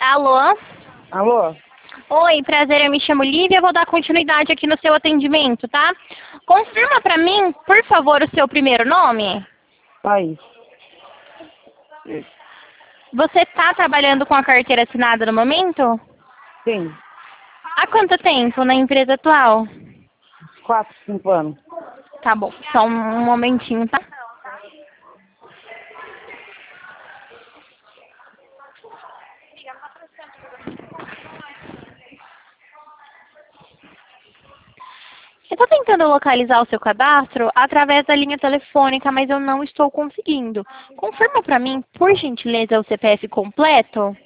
Alô? Alô? Oi, prazer, eu me chamo Lívia, eu vou dar continuidade aqui no seu atendimento, tá? Confirma pra mim, por favor, o seu primeiro nome. País. Você tá trabalhando com a carteira assinada no momento? Sim. Há quanto tempo na empresa atual? 4, 5 anos. Tá bom, só um momentinho, tá? Eu tô tentando localizar o seu cadastro através da linha telefônica, mas eu não estou conseguindo. Confirma pra mim, por gentileza, o CPF completo?